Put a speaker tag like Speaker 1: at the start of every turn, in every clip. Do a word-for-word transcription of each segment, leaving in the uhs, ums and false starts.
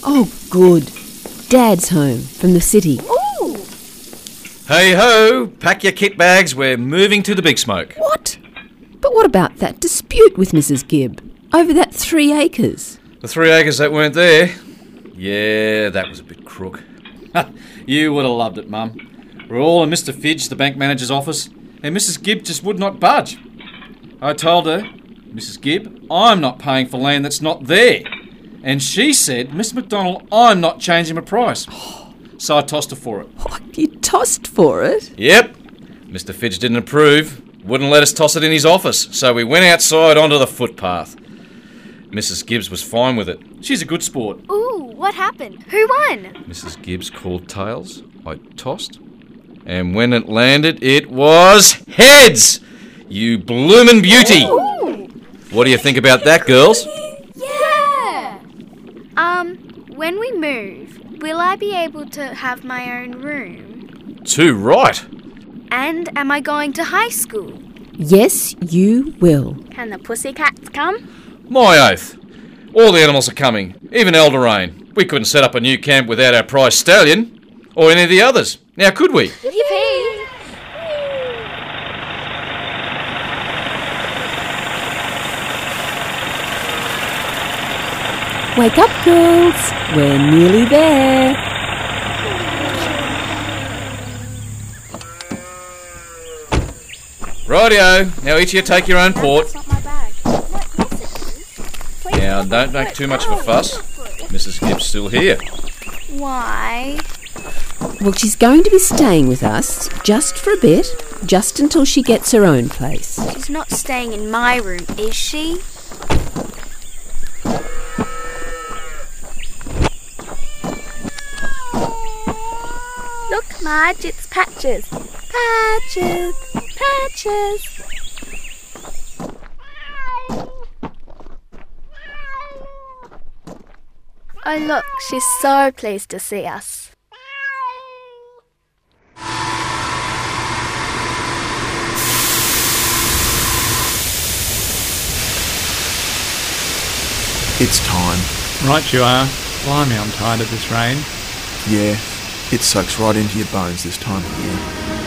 Speaker 1: Oh, good. Dad's home from the city.
Speaker 2: Ooh!
Speaker 3: Hey ho, pack your kit bags, we're moving to the Big Smoke.
Speaker 1: What? But what about that dispute with Missus Gibb over that three acres?
Speaker 3: The three acres that weren't there? Yeah, that was a bit crook. You would have loved it, Mum. We're all in Mister Fidge, the bank manager's office, and Missus Gibb just would not budge. I told her, Missus Gibb, I'm not paying for land that's not there. And she said, Miss McDonald, I'm not changing my price. So I tossed her for it.
Speaker 1: Oh, you tossed for it?
Speaker 3: Yep. Mister Fidge didn't approve. Wouldn't let us toss it in his office, so we went outside onto the footpath. Missus Gibbs was fine with it. She's a good sport.
Speaker 2: Ooh, what happened? Who won?
Speaker 3: Missus Gibbs called tails. I tossed. And when it landed, it was heads! You bloomin' beauty!
Speaker 2: Ooh.
Speaker 3: What do you think about that, girls?
Speaker 2: Yeah! Um, when we move, will I be able to have my own room?
Speaker 3: Too right.
Speaker 2: And am I going to high school?
Speaker 1: Yes, you will.
Speaker 2: Can the pussycats come?
Speaker 3: My oath. All the animals are coming, even Elderaine. We couldn't set up a new camp without our prize stallion, or any of the others. Now, could we?
Speaker 2: Yippee!
Speaker 1: Wake up, girls. We're nearly there.
Speaker 3: Rightio. Now each of you take your own port.
Speaker 2: That's not my bag. No, yes it is. Please
Speaker 3: Now,
Speaker 2: don't
Speaker 3: don't make too much of a fuss. Missus Gibbs still here.
Speaker 2: Why?
Speaker 1: Well, she's going to be staying with us just for a bit, just until she gets her own place.
Speaker 2: She's not staying in my room, is she? Look, Marge, it's Patches. Patches, Patches. Oh, look, she's so pleased to see us.
Speaker 4: It's time.
Speaker 5: Right you are. Blimey, I'm tired of this rain.
Speaker 4: Yeah, it soaks right into your bones this time of year.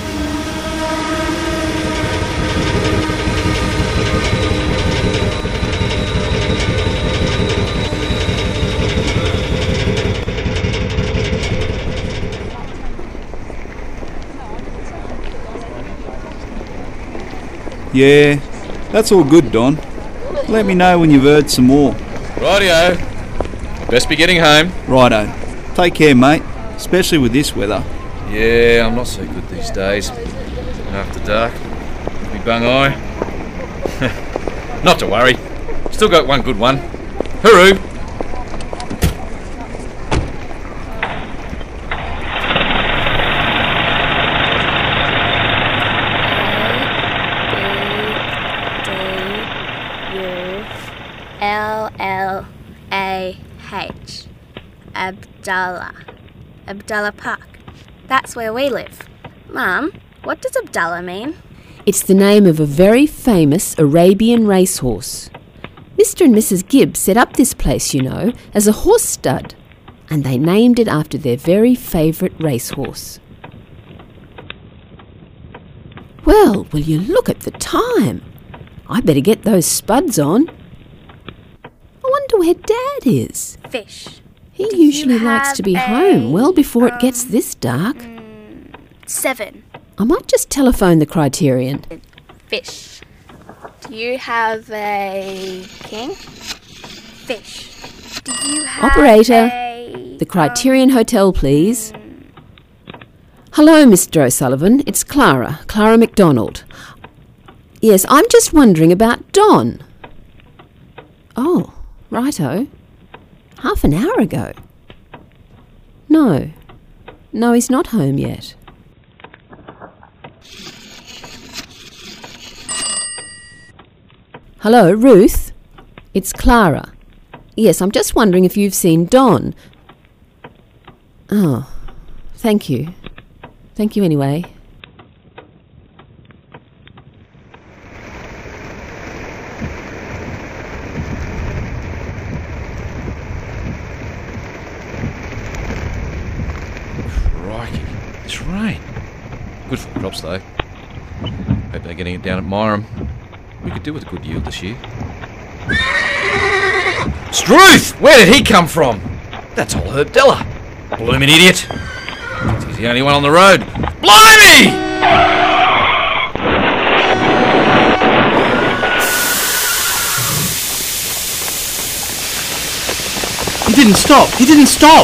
Speaker 6: Yeah, that's all good, Don. Let me know when you've heard some more.
Speaker 3: Rightio. Best be getting home.
Speaker 6: Righto. Take care, mate, especially with this weather.
Speaker 3: Yeah, I'm not so good these days. After dark, be bung eye. Not to worry. Still got one good one. Hooroo!
Speaker 2: L L A H. Abdallah. Abdallah Park. That's where we live. Mum, what does Abdallah mean?
Speaker 1: It's the name of a very famous Arabian racehorse. Mister and Missus Gibbs set up this place, you know, as a horse stud, and they named it after their very favourite racehorse. Well, will you look at the time? I better get those spuds on. I wonder where Dad is.
Speaker 2: Fish.
Speaker 1: He
Speaker 2: Do
Speaker 1: usually
Speaker 2: you
Speaker 1: likes
Speaker 2: have
Speaker 1: to be
Speaker 2: a,
Speaker 1: home well before it gets
Speaker 2: um,
Speaker 1: this dark.
Speaker 2: Seven.
Speaker 1: I might just telephone the Criterion.
Speaker 2: Fish. Do you have a king? Fish. Do you have
Speaker 1: Operator,
Speaker 2: a...
Speaker 1: The Criterion Hotel, please. Hello, Mister O'Sullivan. It's Clara, Clara MacDonald. Yes, I'm just wondering about Don. Oh, righto. Half an hour ago. No. No, he's not home yet. Hello, Ruth? It's Clara. Yes, I'm just wondering if you've seen Don. Oh, thank you. Thank you anyway.
Speaker 3: rain. Good for crops, though. Hope they're getting it down at Myram. We could do with a good yield this year. Struth! Where did he come from? That's all Herb Della. Blooming idiot. He's the only one on the road. Blimey!
Speaker 6: He didn't stop! He didn't stop!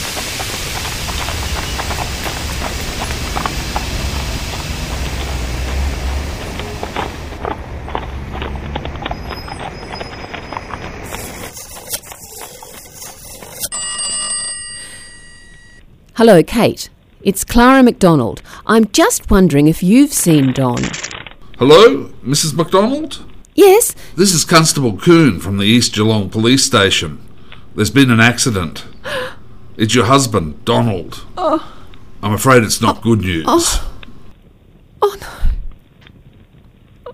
Speaker 1: Hello, Kate. It's Clara MacDonald. I'm just wondering if you've seen Don.
Speaker 7: Hello, Missus MacDonald?
Speaker 1: Yes?
Speaker 7: This is Constable Coon from the East Geelong Police Station. There's been an accident. It's your husband, Donald.
Speaker 1: Oh.
Speaker 7: I'm afraid it's not oh. good news.
Speaker 1: Oh. Oh, no.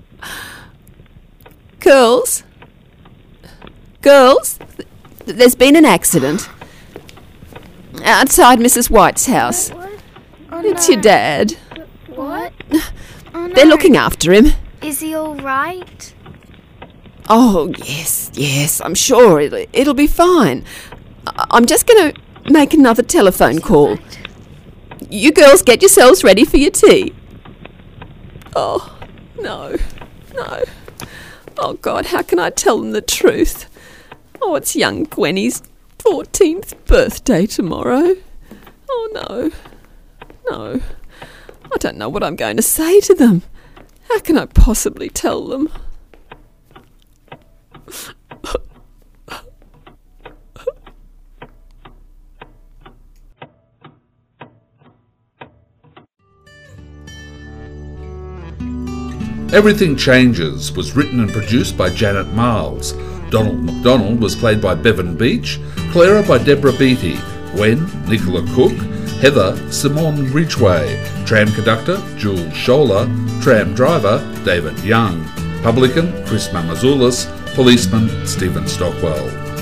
Speaker 1: Girls? Girls? There's been an accident. Outside Missus White's house.
Speaker 2: What? Oh,
Speaker 1: it's
Speaker 2: no.
Speaker 1: your dad.
Speaker 2: What? Oh, no.
Speaker 1: They're looking after him.
Speaker 2: Is he all right?
Speaker 1: Oh, yes, yes, I'm sure it'll, it'll be fine. I- I'm just going to make another telephone call. You girls get yourselves ready for your tea. Oh, no, no. Oh, God, how can I tell them the truth? Oh, it's young Gwenny's fourteenth birthday tomorrow. Oh, no, no. I don't know what I'm going to say to them. How can I possibly tell them?
Speaker 7: Everything Changes was written and produced by Janet Miles. Donald MacDonald was played by Bevan Beach, Clara by Deborah Beattie, Gwen, Nicola Cook, Heather, Simone Ridgway, Tram Conductor, Jules Scholler, Tram Driver, David Young, Publican, Chris Mamazoulis, Policeman, Stephen Stockwell.